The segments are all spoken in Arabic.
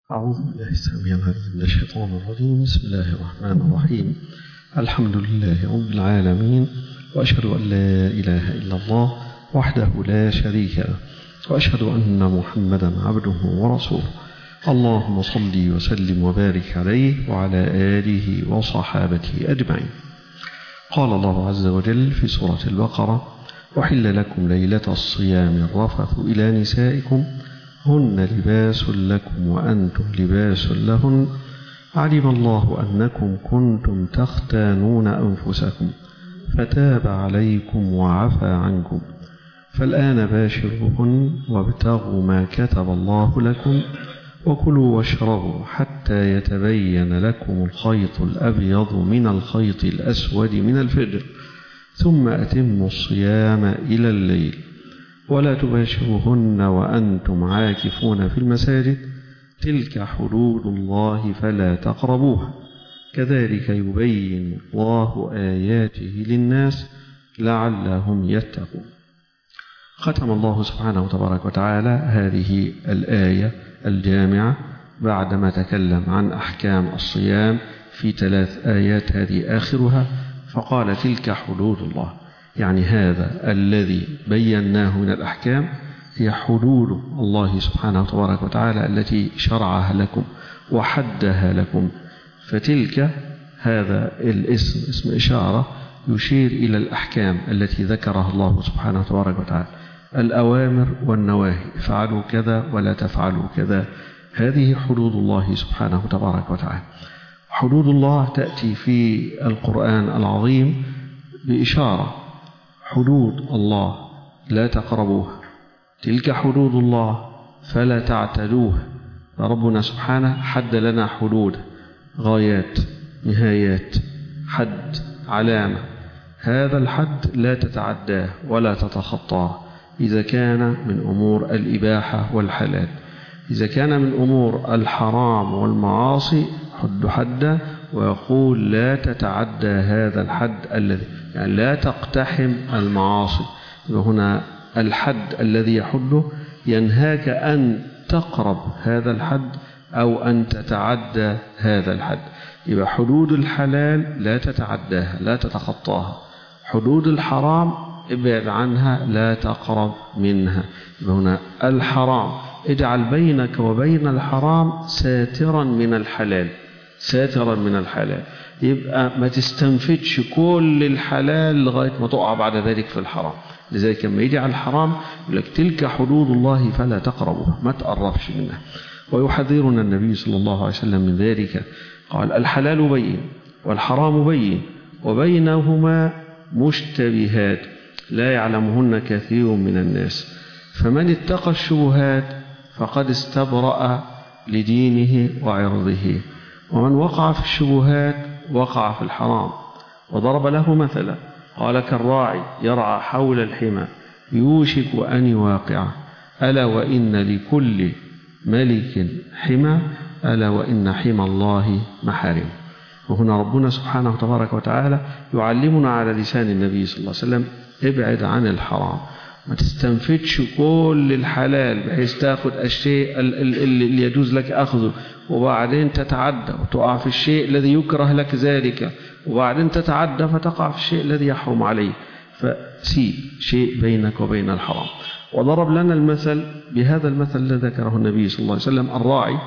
أعوذ بالله السميع العليم من الشيطان الرجيم. بسم الله الرحمن الرحيم. الحمد لله رب العالمين، وأشهد أن لا إله إلا الله وحده لا شريك له، وأشهد أن محمدا عبده ورسوله. اللهم صل وسلم وبارك عليه وعلى آله وصحابته أجمعين. قال الله عز وجل في سورة البقرة: أحل لكم ليلة الصيام الرفث إلى نسائكم هن لباس لكم وأنتم لباس لهن علم الله أنكم كنتم تختانون أنفسكم فتاب عليكم وعفى عنكم فالآن باشروهن وابتغوا ما كتب الله لكم وكلوا واشربوا حتى يتبين لكم الخيط الأبيض من الخيط الأسود من الفجر ثم أتموا الصيام إلى الليل ولا تباشروهن وأنتم عاكفون في المساجد تلك حدود الله فلا تقربوها كذلك يبين الله آياته للناس لعلهم يتقون. ختم الله سبحانه وتبارك وتعالى هذه الآية الجامعة بعدما تكلم عن أحكام الصيام في 3 آيات، هذه آخرها، فقال تلك حدود الله، يعني هذا الذي بيناه من الأحكام هي حدود الله سبحانه وتبارك وتعالى التي شرعها لكم وحدها لكم. فتلك هذا الاسم اسم إشارة يشير إلى الأحكام التي ذكرها الله سبحانه وتبارك وتعالى، الأوامر والنواهي، افعلوا كذا ولا تفعلوا كذا، هذه حدود الله سبحانه وتبارك وتعالى. حدود الله تأتي في القرآن العظيم بإشارة: حدود الله لا تقربوها، تلك حدود الله فلا تعتدوها. ربنا سبحانه حد لنا حدود، غايات، نهايات، حد، علامة، هذا الحد لا تتعداه ولا تتخطاه إذا كان من أمور الإباحة والحلال. إذا كان من أمور الحرام والمعاصي حد حدا، ويقول لا تتعدى هذا الحد الذي يعني لا تقتحم المعاصي. وهنا الحد الذي يحده ينهاك أن تقرب هذا الحد أو أن تتعدى هذا الحد. يبقى حدود الحلال لا تتعداها لا تتخطاها، حدود الحرام ابعد عنها لا تقرب منها. هنا الحرام اجعل بينك وبين الحرام ساترا من الحلال، ساترا من الحلال، يبقى ما تستنفدش كل الحلال لغاية ما تقع بعد ذلك في الحرام. لذلك لما يجي على الحرام يقول لك تلك حدود الله فلا تقربوها، ما تقربش منها. ويحذرنا النبي صلى الله عليه وسلم من ذلك، قال: الحلال بين والحرام بين وبينهما مشتبهات لا يعلمهن كثير من الناس فمن اتقى الشبهات فقد استبرأ لدينه وعرضه ومن وقع في الشبهات وقع في الحرام. وضرب له مثلا قال: كالراعي يرعى حول الحمى يوشك أن يواقعه ألا وإن لكل ملك حمى ألا وإن حمى الله محارم. وهنا ربنا سبحانه وتبارك وتعالى يعلمنا على لسان النبي صلى الله عليه وسلم: ابعد عن الحرام، ما تستنفدش كل الحلال بحيث تأخذ الشيء اللي يجوز لك أخذه وبعدين تتعدى وتقع في الشيء الذي يكره لك ذلك، وبعدين تتعدى فتقع في الشيء الذي يحرم عليه. فسيب شيء بينك وبين الحرام. وضرب لنا المثل بهذا المثل الذي ذكره النبي صلى الله عليه وسلم: الراعي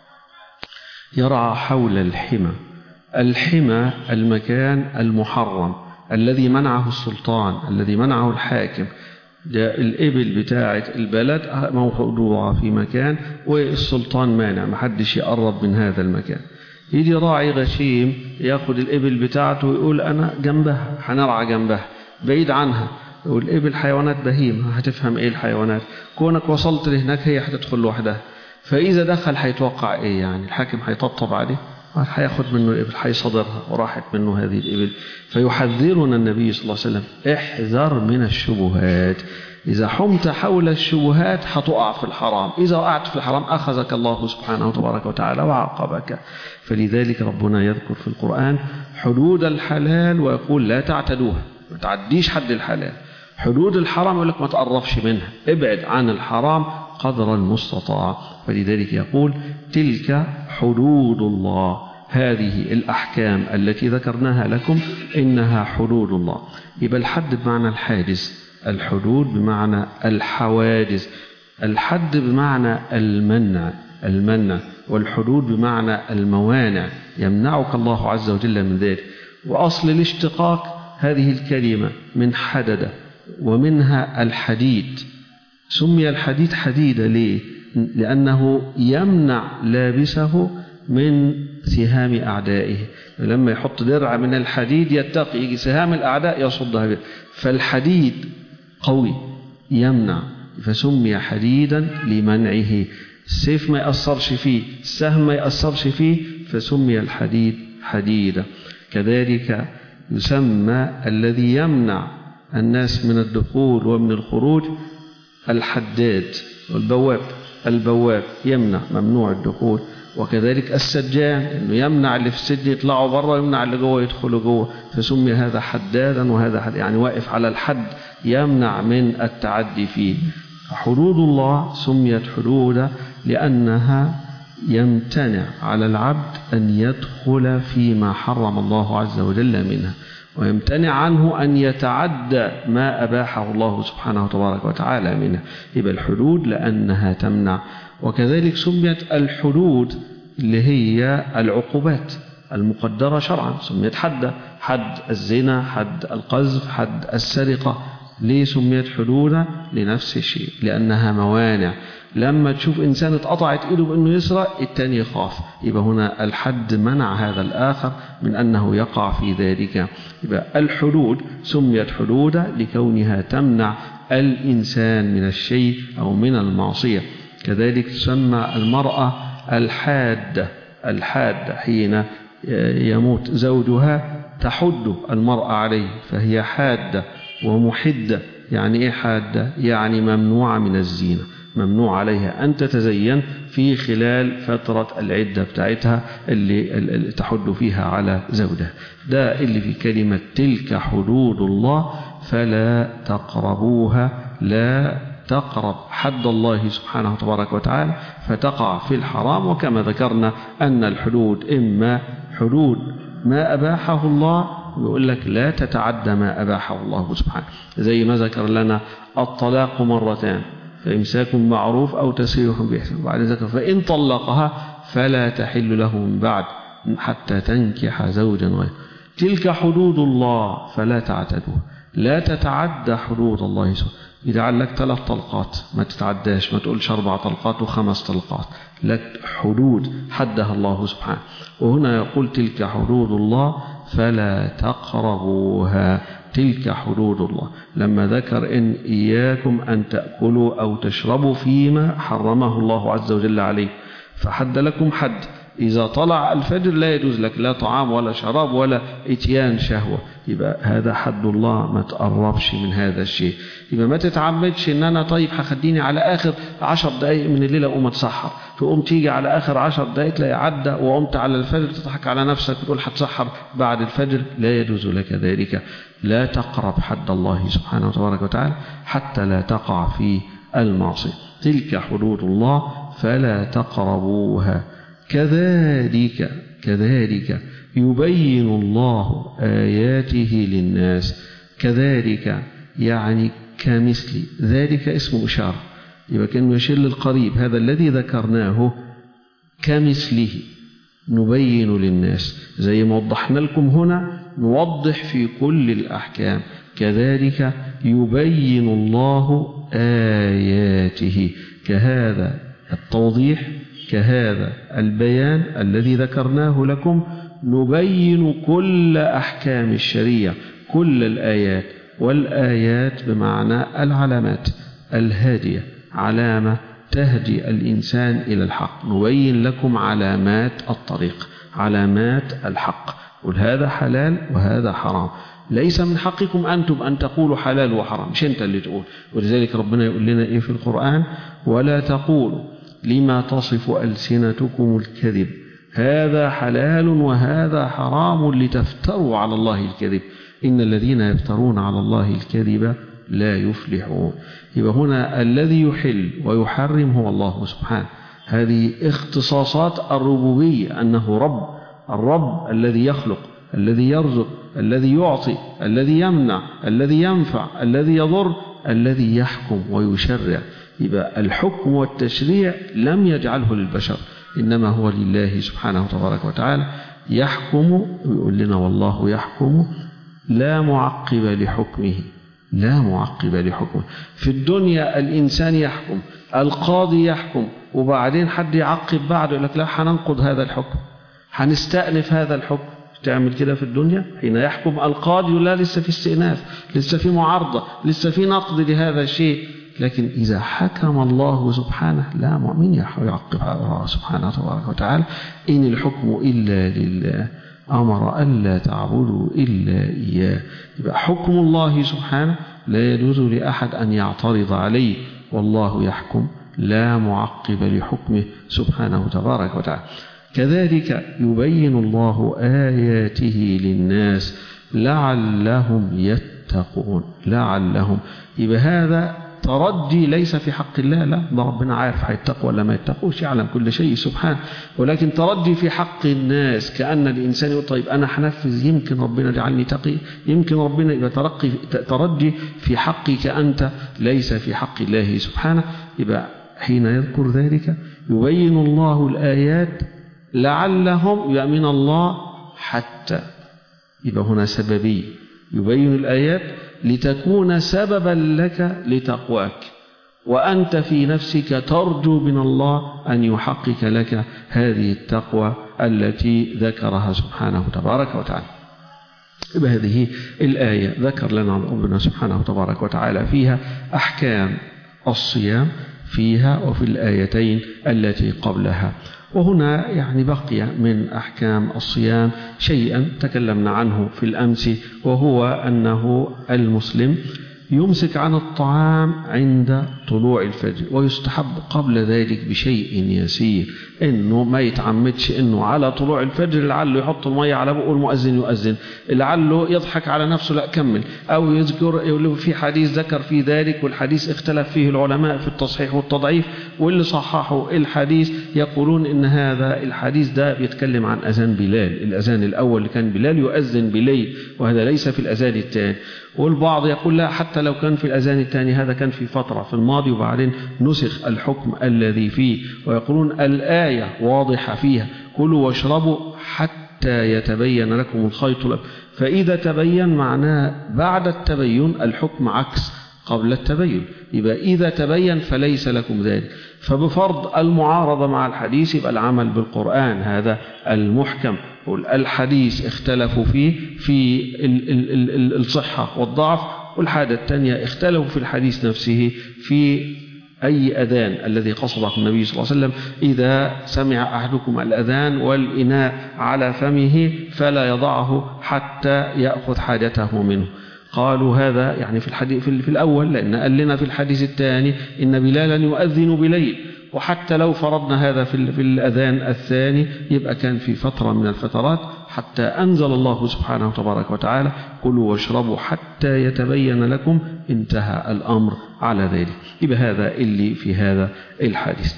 يرعى حول الحمى. الحمى المكان المحرم الذي منعه السلطان، الذي منعه الحاكم. الإبل بتاعة البلد موضوعة في مكان والسلطان مانع، محدش يقرب من هذا المكان. يجي راعي غشيم ياخد الإبل بتاعته ويقول: أنا جنبها، هنرعى جنبها بعيد عنها. والإبل حيوانات بهيمة، هتفهم إيه الحيوانات؟ كونك وصلت لهناك هي هتدخل لوحدها، فإذا دخل هيتوقع إيه؟ يعني الحاكم هيطبطب عليه، هياخد منه الإبل، هيصدرها، وراحت منه هذه الإبل. فيحذرنا النبي صلى الله عليه وسلم: احذر من الشبهات، إذا حمت حول الشبهات هتقع في الحرام، إذا وقعت في الحرام أخذك الله سبحانه وتبارك وتعالى وعاقبك. فلذلك ربنا يذكر في القرآن حدود الحلال ويقول: لا تعتدوها، ما تعديش حد الحلال. حدود الحرام يقول لك ما تقربش منها، ابعد عن الحرام قدر المستطاع. فلذلك يقول تلك حدود الله، هذه الأحكام التي ذكرناها لكم إنها حدود الله. يبقى الحد بمعنى الحادث، الحدود بمعنى الحوادث، الحد بمعنى المنع، والحدود بمعنى الموانع، يمنعك الله عز وجل من ذلك. وأصل الاشتقاق هذه الكلمة من حدد، ومنها الحديد. سمي الحديد حديد ليه؟ لأنه يمنع لابسه من سهام أعدائه. لما يحط درع من الحديد يتقي يجي سهام الأعداء يصدها به، فالحديد قوي يمنع، فسمي حديدا لمنعه. السيف ما يأثرش فيه، السهم ما يأثرش فيه، فسمي الحديد حديدا. كذلك يسمى الذي يمنع الناس من الدخول ومن الخروج الحداد، والبواب البواب يمنع، ممنوع الدخول. وكذلك السجان، انه يمنع اللي في السجن يطلعوا بره ويمنع اللي جوه يدخلوا جوه، فسمي هذا حدادا وهذا حد، يعني واقف على الحد يمنع من التعدي فيه. حدود الله سميت حدودا لأنها يمتنع على العبد أن يدخل فيما حرم الله عز وجل منها، ويمتنع عنه أن يتعدى ما أباحه الله سبحانه وتبارك وتعالى منه. يبقى الحدود لأنها تمنع. وكذلك سميت الحدود اللي هي العقوبات المقدرة شرعا، سميت حد الزنا، حد القذف، حد السرقة. ليه سميت حدودا؟ لنفس الشيء، لأنها موانع. لما تشوف إنسان اتقطعت إيده بأنه يسرق، التاني يخاف، يبقى هنا الحد منع هذا الآخر من أنه يقع في ذلك. يبقى الحدود سميت حدودا لكونها تمنع الإنسان من الشيء أو من المعصية. كذلك تسمى المرأة الحادة حين يموت زوجها تحد المرأة عليه، فهي حادة ومحدة. يعني إيه حادة؟ يعني ممنوعة من الزينة، ممنوع عليها أن تتزين في خلال فترة العدة بتاعتها اللي تحد فيها على زوجها. ده اللي في كلمة تلك حدود الله فلا تقربوها. لا تقرب حد الله سبحانه وتبارك وتعالى فتقع في الحرام. وكما ذكرنا أن الحدود إما حدود ما أباحه الله، ويقول لك لا تتعدى ما أباحه الله سبحانه، زي ما ذكر لنا الطلاق مرتان، فإمساك معروف أو تسريح بإحسان، وبعد ذلك فإن طلقها فلا تحل له من بعد حتى تنكح زوجا غيره. تلك حدود الله فلا تعتدوها، لا تتعدى حدود الله سبحانه. يجعل لك 3 طلقات ما تتعداش، ما تقولش 4 طلقات و5 طلقات، لك حدود حدها الله سبحانه. وهنا يقول تلك حدود الله فلا تقربوها. تلك حدود الله لما ذكر إن إياكم أن تأكلوا أو تشربوا فيما حرمه الله عز وجل عليه، فحد لكم حد. إذا طلع الفجر لا يجوز لك لا طعام ولا شراب ولا إتيان شهوة، يبقى هذا حد الله، ما تقربش من هذا الشيء. يبقى ما تتعمدش إن أنا طيب هخديني على آخر 10 دقائق من الليلة أقوم أتسحر، تقوم تيجي على آخر 10 دقائق تلاقي عدى وقمت على الفجر تضحك على نفسك وتقول هتسحر بعد الفجر. لا يجوز لك ذلك. لا تقرب حد الله سبحانه وتبارك وتعالى حتى لا تقع في المعصية. تلك حدود الله فلا تقربوها. كذلك يبين الله آياته للناس. كذلك يعني كمثل، ذلك اسم إشارة، يبقى كان يشير للقريب، هذا الذي ذكرناه كمثله نبين للناس. زي ما وضحنا لكم هنا نوضح في كل الأحكام. كذلك يبين الله آياته، كهذا التوضيح، كهذا البيان الذي ذكرناه لكم نبين كل أحكام الشريعة، كل الآيات. والآيات بمعنى العلامات الهادية، علامة تهدي الإنسان إلى الحق. نبين لكم علامات الطريق، علامات الحق، قل هذا حلال وهذا حرام. ليس من حقكم أنتم أن تقولوا حلال وحرام، مش أنت اللي تقول. ولذلك ربنا يقول لنا إيه في القرآن؟ ولا تقولوا لما تصف ألسنتكم الكذب هذا حلال وهذا حرام لتفتروا على الله الكذب إن الذين يفترون على الله الكذب لا يفلحون. يبقى هنا الذي يحل ويحرم هو الله سبحانه. هذه اختصاصات الربوبية، أنه رب، الرب الذي يخلق، الذي يرزق، الذي يعطي، الذي يمنع، الذي ينفع، الذي يضر، الذي يحكم ويشرع. يبقى الحكم والتشريع لم يجعله للبشر، إنما هو لله سبحانه تبارك وتعالى. يحكم، يقول لنا والله يحكم لا معقب لحكمه، لا معقب لحكمه. في الدنيا الإنسان يحكم، القاضي يحكم، وبعدين حد يعقب بعده يقول لك لا هننقض هذا الحكم، هنستأنف هذا الحكم. تعمل كده في الدنيا حين يحكم القاضي لا لسه في استئناف، لسه في معارضة، لسه في نقد لهذا الشيء. لكن إذا حكم الله سبحانه لا مؤمن يعقب الله سبحانه تبارك وتعالى. إن الحكم إلا لله أمر ألا تعبدوا إلا إياه. يبقى حكم الله سبحانه لا يجوز لأحد أن يعترض عليه، والله يحكم لا معقب لحكمه سبحانه تبارك وتعالى. كذلك يبين الله آياته للناس لعلهم يتقون. لعلهم، يبقى هذا ترجي ليس في حق الله، لا، ده ربنا عارف هيتقوا ولا ما يتقوش، يعلم كل شيء سبحانه. ولكن ترجي في حق الناس، كأن الإنسان يقول طيب أنا هنفذ، يمكن ربنا يجعلني تقي، يمكن ربنا. يبقى ترجي في حقك أنت ليس في حق الله سبحانه. يبقى حين يذكر ذلك يبين الله الآيات لعلهم يؤمن الله حتى. يبقى هنا سببي، يبين الآيات لتكون سببا لك لتقواك، وأنت في نفسك ترجو من الله أن يحقق لك هذه التقوى التي ذكرها سبحانه تبارك وتعالى. يبقى هذه الآية ذكر لنا ربنا سبحانه تبارك وتعالى فيها أحكام الصيام فيها وفي الآيتين التي قبلها. وهنا يعني بقي من أحكام الصيام شيئا تكلمنا عنه في الأمس، وهو أنه المسلم يمسك عن الطعام عند طلوع الفجر، ويستحب قبل ذلك بشيء يسير، إنه ما يتعمدش إنه على طلوع الفجر لعله يحط المية على بقه المؤذن يؤذن، لعله يضحك على نفسه لا كمل، أو يذكر في حديث ذكر في ذلك، والحديث اختلف فيه العلماء في التصحيح والتضعيف، واللي صححوا الحديث يقولون إن هذا الحديث ده بيتكلم عن أذان بلال، الأذان الأول اللي كان بلال يؤذن بليل، وهذا ليس في الأذان الثاني. والبعض يقول لا، حتى لو كان في الأذان الثاني هذا كان في فترة في الماضي وبعدين نسخ الحكم الذي فيه. ويقولون الآية واضحة فيها كلوا واشربوا حتى يتبين لكم الخيط الأبيض، فإذا تبين معناه بعد التبين، الحكم عكس قبل التبين. يبقى إذا تبين فليس لكم ذلك، فبفرض المعارضة مع الحديث يبقى العمل بالقرآن هذا المحكم. الحديث اختلفوا فيه في الصحة والضعف، والحاجة الثانية اختلفوا في الحديث نفسه في أي أذان الذي قصده النبي صلى الله عليه وسلم. إذا سمع أحدكم الأذان والإناء على فمه فلا يضعه حتى يأخذ حاجته منه. قالوا هذا يعني في الحديث في الأول، لأن قال لنا في الحديث الثاني إن بلالا يؤذن بليل، وحتى لو فرضنا هذا في الأذان الثاني يبقى كان في فترة من الفترات، حتى أنزل الله سبحانه تبارك وتعالى كلوا واشربوا حتى يتبين لكم، انتهى الأمر على ذلك. يبقى هذا اللي في هذا الحديث.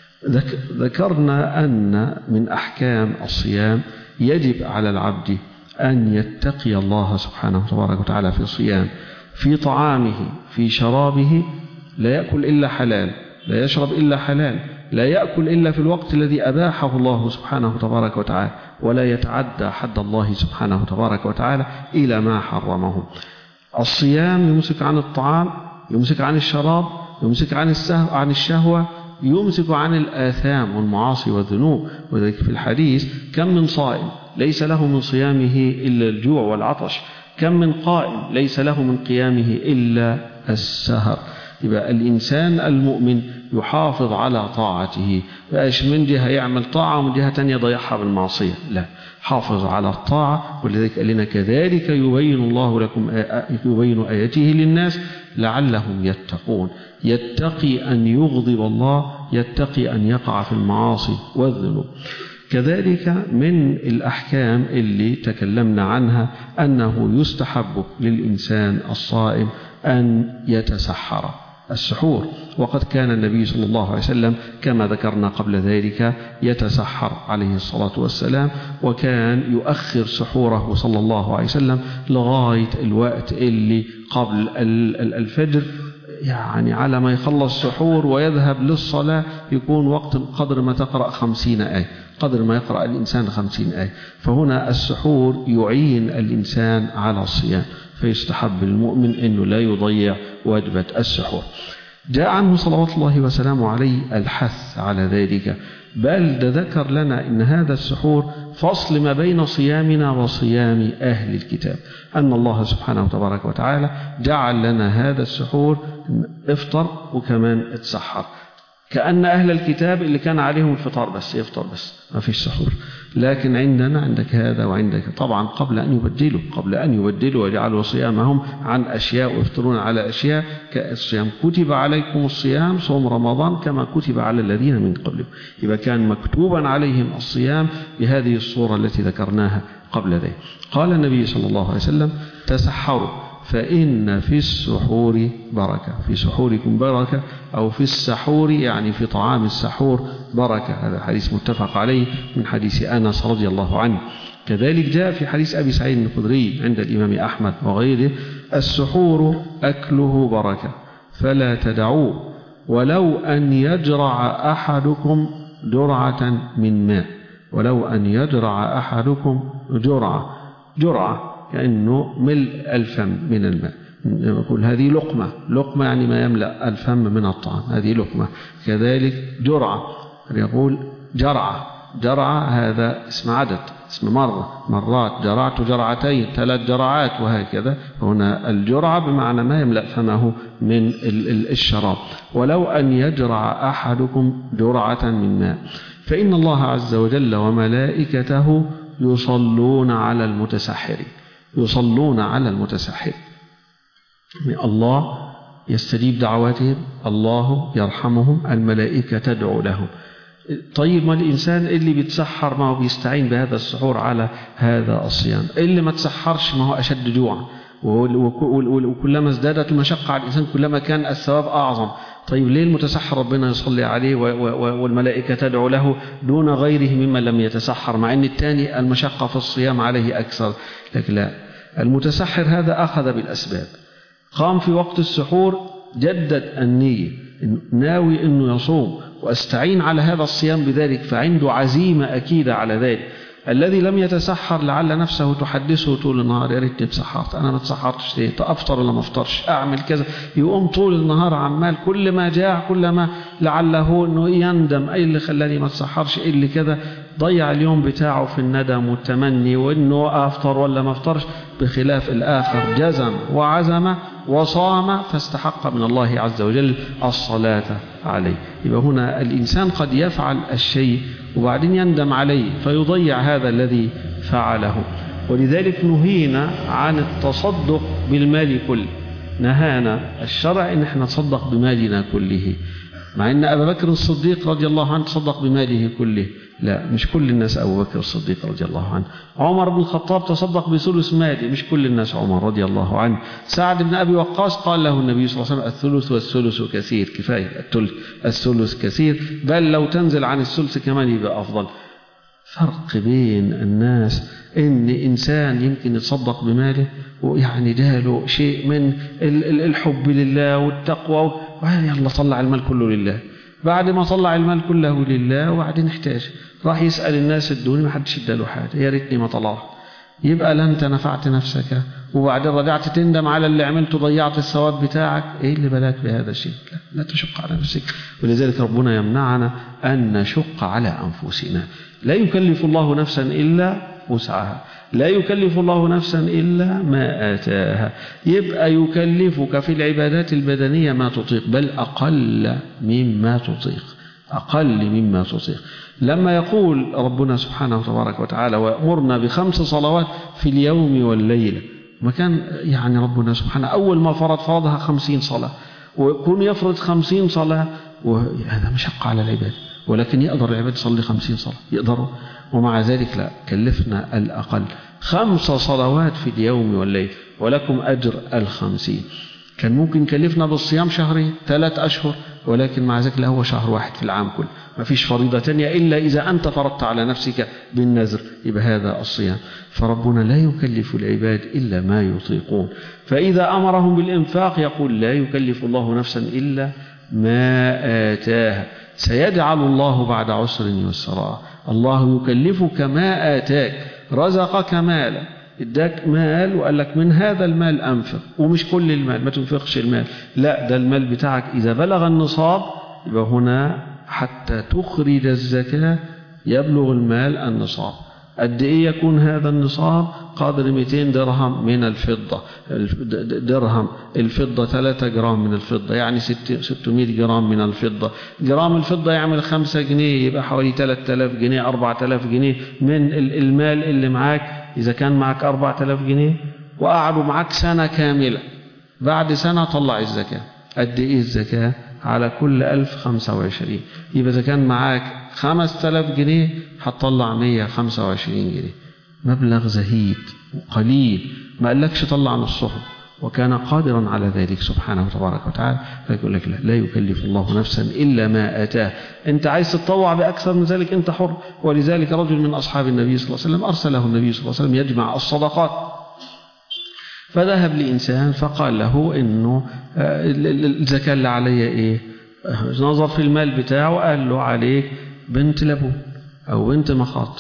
ذكرنا أن من أحكام الصيام يجب على العبد أن يتقي الله سبحانه تبارك وتعالى في الصيام، في طعامه، في شرابه، لا يأكل إلا حلال، لا يشرب إلا حلال، لا يأكل إلا في الوقت الذي أباحه الله سبحانه تبارك وتعالى، ولا يتعدى حد الله سبحانه تبارك وتعالى إلى ما حرمه. الصيام يمسك عن الطعام، يمسك عن الشراب، يمسك عن الشهوة، يمسك عن الآثام والمعاصي والذنوب. وذلك في الحديث كم من صائم ليس له من صيامه إلا الجوع والعطش، كم من قائم ليس له من قيامه إلا السهر. يبقى الإنسان المؤمن يحافظ على طاعته، فايش من جهة يعمل طاعة ومن جهة تانية ضيعها بالمعصية، لا، حافظ على الطاعة. ولذلك قال لنا كذلك يبين الله لكم يبين آياته للناس لعلهم يتقون. يتقي أن يغضب الله، يتقي أن يقع في المعاصي والذنوب. كذلك من الأحكام اللي تكلمنا عنها أنه يستحب للإنسان الصائم أن يتسحر السحور. وقد كان النبي صلى الله عليه وسلم كما ذكرنا قبل ذلك يتسحر عليه الصلاة والسلام، وكان يؤخر سحوره صلى الله عليه وسلم لغاية الوقت اللي قبل الفجر، يعني على ما يخلص سحور ويذهب للصلاة يكون وقت قدر ما تقرأ 50 آية، قدر ما يقرأ الإنسان 50 آية. فهنا السحور يعين الإنسان على الصيام، فيستحب المؤمن أنه لا يضيع وجبة السحور. جاء عنه صلوات الله وسلامه عليه الحث على ذلك، بل ذكر لنا أن هذا السحور فصل ما بين صيامنا وصيام أهل الكتاب، أن الله سبحانه وتبارك وتعالى جعل لنا هذا السحور افطر وكمان اتسحر، كأن أهل الكتاب اللي كان عليهم الفطار بس، يفطر بس ما فيش سحور. لكن عندنا عندك هذا وعندك، طبعا قبل أن يبدلوا ويجعلوا صيامهم عن أشياء ويفطرون على أشياء كالصيام. كتب عليكم الصيام صوم رمضان كما كتب على الذين من قبلكم، يبقى كان مكتوبا عليهم الصيام بهذه الصورة التي ذكرناها قبل ذلك. قال النبي صلى الله عليه وسلم تسحروا فإن في السحور بركة، في سحوركم بركة، أو في السحور يعني في طعام السحور بركة. هذا حديث متفق عليه من حديث أنس رضي الله عنه. كذلك جاء في حديث أبي سعيد الخدري عند الإمام أحمد وغيره السحور أكله بركة فلا تدعوه ولو أن يجرع أحدكم جرعة من ماء، ولو أن يجرع أحدكم جرعة كأنه ملء الفم من الماء. نقول هذه لقمة يعني ما يملأ الفم من الطعام، هذه لقمة. كذلك جرعة، يقول جرعة هذا اسم عدد، اسم مرات، جرعت جرعتين 3 جرعات وهكذا. هنا الجرعة بمعنى ما يملأ فمه من الشراب. ولو أن يجرع أحدكم جرعة من ماء فإن الله عز وجل وملائكته يصلون على المتسحرين، يصلون على المتسحر. الله يستجيب دعواتهم، الله يرحمهم، الملائكة تدعو لهم. طيب ما الإنسان اللي بيتسحر ما هو بيستعين بهذا السحور على هذا الصيام، اللي ما تسحرش ما هو أشد جوعا، وكلما ازدادت المشقة على الإنسان كلما كان الثواب أعظم. طيب ليه المتسحر ربنا يصلي عليه والملائكة تدعو له دون غيره ممن لم يتسحر، مع أن الثاني المشقة في الصيام عليه أكثر؟ لكن لا، المتسحر هذا أخذ بالأسباب، قام في وقت السحور جدد النية، ناوي أنه يصوم واستعين على هذا الصيام بذلك، فعنده عزيمة أكيدة على ذلك. الذي لم يتسحر لعل نفسه تحدثه طول النهار يا ريتني تسحرت، أنا ما تسحرتش ليه، أفطر ولا ما أفطرش، أعمل كذا، يقوم طول النهار عمال كل ما جاع كل ما لعله أنه يندم أي اللي خلاني ما تسحرش، إيه اللي كذا، ضيع اليوم بتاعه في الندم والتمني وأنه أفطر ولا ما أفطرش. بخلاف الآخر جزم وعزم وصام فاستحق من الله عز وجل الصلاة عليه. يبقى هنا الإنسان قد يفعل الشيء وبعدين يندم عليه فيضيع هذا الذي فعله. ولذلك نهينا عن التصدق بالمال كله، نهانا الشرع ان احنا نتصدق بمالنا كله، مع ان ابا بكر الصديق رضي الله عنه تصدق بماله كله. لا، مش كل الناس ابو بكر الصديق رضي الله عنه. عمر بن الخطاب تصدق بثلث ماله، مش كل الناس عمر رضي الله عنه. سعد بن ابي وقاص قال له النبي صلى الله عليه وسلم الثلث والثلث كثير، كفايه الثلث كثير، بل لو تنزل عن الثلث كمان يبقى افضل. فرق بين الناس ان انسان يمكن يتصدق بماله ويعني جاله شيء من الحب لله والتقوى يلا طلع المال كله لله، بعد ما طلع المال كله لله وبعدين احتاج راح يسأل الناس ادوني، ما حدش اداله حاجه، يا ريتني ما طلعت. يبقى لا انت نفعت نفسك وبعدين رجعت تندم على اللي عملته، ضيعت الثواب بتاعك. ايه اللي بلاك بهذا الشيء؟ لا تشق على نفسك. ولذلك ربنا يمنعنا ان نشق على انفسنا. لا يكلف الله نفسا الا وسعها، لا يكلف الله نفسا إلا ما آتاها. يبقى يكلفك في العبادات البدنية ما تطيق، بل أقل مما تطيق. لما يقول ربنا سبحانه وتبارك وتعالى ويأمرنا ب5 صلوات في اليوم والليلة، ما كان يعني ربنا سبحانه أول ما فرضها 50 صلاة، ويكون يفرض 50 صلاة، وهذا مشقة على العباد، ولكن يقدر العباد يصلي 50 صلاة، يقدروا. ومع ذلك لا، كلفنا الأقل 5 صلوات في اليوم والليل ولكم أجر 50. كان ممكن يكلفنا بالصيام شهرين 3 أشهر، ولكن مع ذلك لا، هو شهر واحد في العام كله، ما فيش فريضة تانية إلا إذا أنت فرضت على نفسك بالنذر، يبقى هذا الصيام. فربنا لا يكلف العباد إلا ما يطيقون، فإذا أمرهم بالإنفاق يقول لا يكلف الله نفسا إلا ما آتاها، سيجعل الله بعد عسر يسرا. الله يكلفك ما آتاك، رزقك مالا، اداك مال وقال لك من هذا المال أنفق، ومش كل المال، ما تنفقش المال، لا، ده المال بتاعك إذا بلغ النصاب يبقى هنا حتى تخرج الزكاة يبلغ المال النصاب. قد إيه يكون هذا النصاب؟ قدر 200 درهم من الفضة، درهم الفضة 3 جرام من الفضة، يعني 600 جرام من الفضة. جرام الفضة يعمل 5 جنيه، يبقى حوالي 3000 جنيه 4000 جنيه من المال اللي معاك. إذا كان معك 4000 جنيه وقعدوا معك سنة كاملة، بعد سنة طلع الزكاة. قد إيه الزكاة؟ على كل 1000 25. يبقى إذا كان معاك 5000 جنيه هتطلع 125 جنيه، مبلغ زهيد وقليل، ما قالكش طلع نصهم، وكان قادرا على ذلك سبحانه وتبارك وتعالى. فيقول لك لا يكلف الله نفسا إلا ما آتاه. أنت عايز تتطوع بأكثر من ذلك أنت حر. ولذلك رجل من أصحاب النبي صلى الله عليه وسلم أرسله النبي صلى الله عليه وسلم يجمع الصدقات، فذهب لإنسان فقال له إنه الزكاة اللي علي إيه؟ نظر في المال بتاعه وقال له عليك بنت لبون أو بنت مخاط،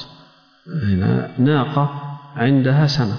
هنا ناقة عندها سنة.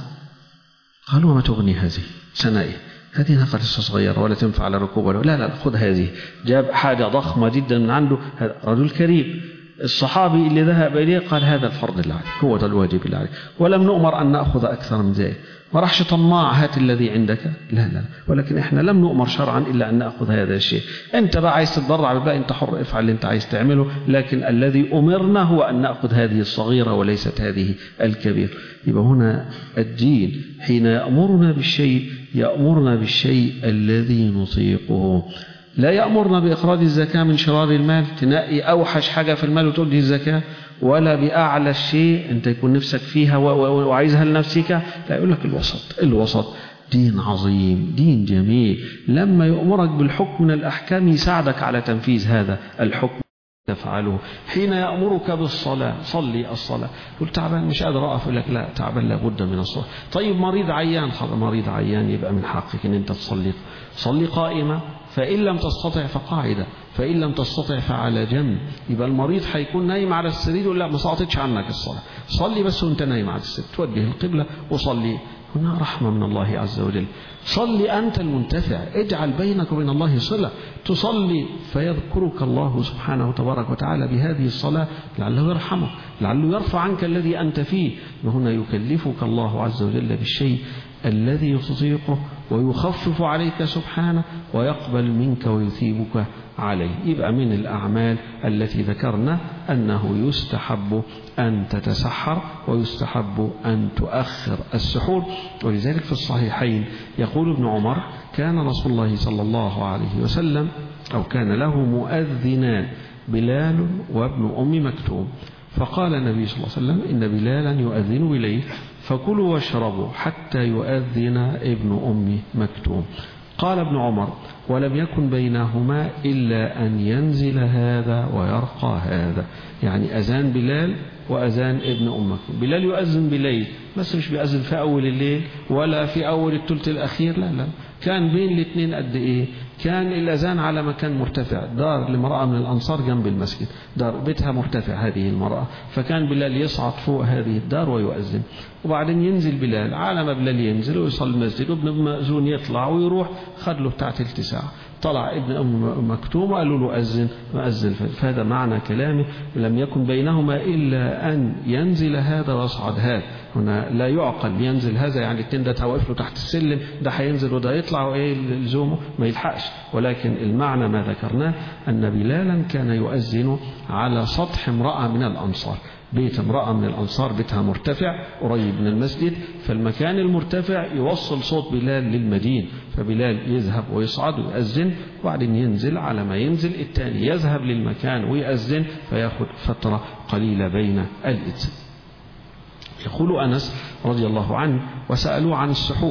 قالوا وما تغني هذه؟ سنة إيه؟ هذه ناقة لسه صغيرة ولا تنفع على ركوب ولا لا خذ هذه. جاب حاجة ضخمة جدا من عنده، هذا رجل كريم. الصحابي اللي ذهب إليه قال هذا الفرض اللي عليك، هو ده الواجب اللي عليك، ولم نؤمر أن نأخذ أكثر من ذلك. ما راحش طماع هات الذي عندك، لا، ولكن احنا لم نؤمر شرعا إلا أن نأخذ هذا الشيء. أنت بقى عايز تتضرع بالله، أنت حر، افعل اللي أنت عايز تعمله، لكن الذي أمرنا هو أن نأخذ هذه الصغيرة وليست هذه الكبيرة. يبقى هنا الدين حين يأمرنا بالشيء يأمرنا بالشيء الذي نطيقه، لا يأمرنا بإخراج الزكاة من شرار المال، تنقي أوحش حاجة في المال وتقول دي الزكاة، ولا بأعلى الشيء أنت يكون نفسك فيها وعايزها لنفسك، لا، يقول لك الوسط. دين عظيم، دين جميل، لما يأمرك بالحكم من الأحكام يساعدك على تنفيذ هذا الحكم تفعله. حين يأمرك بالصلاة صلي الصلاة، قلت تعبان مش قادر أقف، يقول لك لا، تعبان لابد من الصلاة. طيب مريض عيان، مريض عيان يبقى من حقك أن أنت تصلي قائمة، فإن لم تستطع فقاعدة، فإن لم تستطع فعلى جنب. يبقى المريض هيكون نايم على السرير يقول لا ما سقطتش عنك الصلاة، صلي بس وانت نايم على السرير، توجه القبلة وصلي. هنا رحمة من الله عز وجل. صلي أنت المنتفع، اجعل بينك وبين الله صلة، تصلي فيذكرك الله سبحانه وتبارك وتعالى بهذه الصلاة، لعله يرحمك، لعله يرفع عنك الذي أنت فيه. وهنا يكلفك الله عز وجل بالشيء الذي تطيقه ويخفف عليك سبحانه ويقبل منك ويثيبك عليه. يبقى من الأعمال التي ذكرنا أنه يستحب أن تتسحر ويستحب أن تؤخر السحور. ولذلك في الصحيحين يقول ابن عمر كان رسول الله صلى الله عليه وسلم أو كان له مؤذنان، بلال وابن أم مكتوم، فقال النبي صلى الله عليه وسلم إن بلالا يؤذن بليل فكلوا واشربوا حتى يؤذن ابن أم مكتوم. قال ابن عمر ولم يكن بينهما إلا أن ينزل هذا ويرقى هذا، يعني أذان بلال وأذان ابن أم مكتوم. بلال يؤذن بليل بس مش بيأذن في أول الليل ولا في أول الثلث الأخير، لا، كان بين الاثنين قد إيه؟ كان الأذان على مكان مرتفع، دار لمرأة من الأنصار جنب المسجد، دار بيتها مرتفع هذه المرأة، فكان بلال يصعد فوق هذه الدار ويؤذن، وبعدين ينزل بلال، على ما بلال ينزل ويصل المسجد وابن أم مأذون يطلع ويروح، خد له بتاع تلت ساعة، طلع ابن أم مكتوم وقالوا له أذن، مأذن. فهذا معنى كلامه لم يكن بينهما إلا أن ينزل هذا ويصعد هذا. هنا لا يعقل ينزل هذا يعني التين ده واقف له تحت السلم، ده هينزل وده يطلع وإيه لزومه ما يلحقش، ولكن المعنى ما ذكرناه أن بلالا كان يؤذن على سطح امرأة من الأنصار، بيت امرأة من الأنصار بيتها مرتفع قريب من المسجد، فالمكان المرتفع يوصل صوت بلال للمدينة، فبلال يذهب ويصعد ويؤذن، وبعدين ينزل، على ما ينزل الثاني يذهب للمكان ويؤذن، فيأخذ فترة قليلة بين الإذن. يقول أنس رضي الله عنه وسألوا عن السحور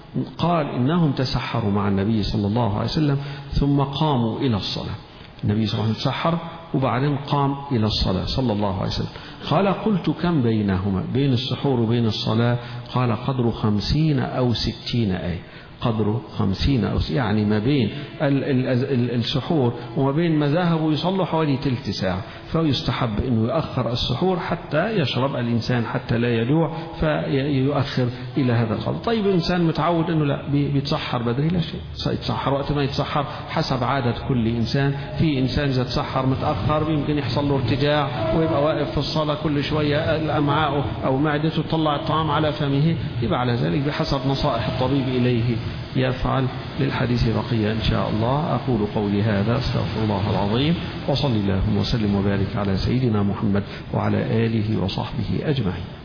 قال إنهم تسحروا مع النبي صلى الله عليه وسلم ثم قاموا إلى الصلاة. النبي صلى الله عليه وسلم تسحر وبعدين قام إلى الصلاة صلى الله عليه وسلم. قال قلت كم بينهما بين السحور وبين الصلاة؟ قال قدر 50 أو 60 آية. قدره 50 أو يعني ما بين السحور وما بين ما ذهبوا يصلوا حوالي تلت ساعة. فيستحب أنه يؤخر السحور حتى يشرب الإنسان حتى لا يجوع فيؤخر إلى هذا القدر. طيب الإنسان متعود أنه لا بيتسحر بدري لا شيء، يتسحر وقت ما يتسحر حسب عادة كل إنسان. في إنسان إذا تسحر متأخر يمكن يحصل له ارتجاع ويبقى واقف في الصلاة كل شوية الأمعاء أو معدته تطلع الطعام على فمه، يبقى على ذلك بحسب نصائح الطبيب إليه يفعل. للحديث بقية إن شاء الله. أقول قولي هذا استغفر الله العظيم وصلي اللهم وسلم وبارك على سيدنا محمد وعلى آله وصحبه أجمعين.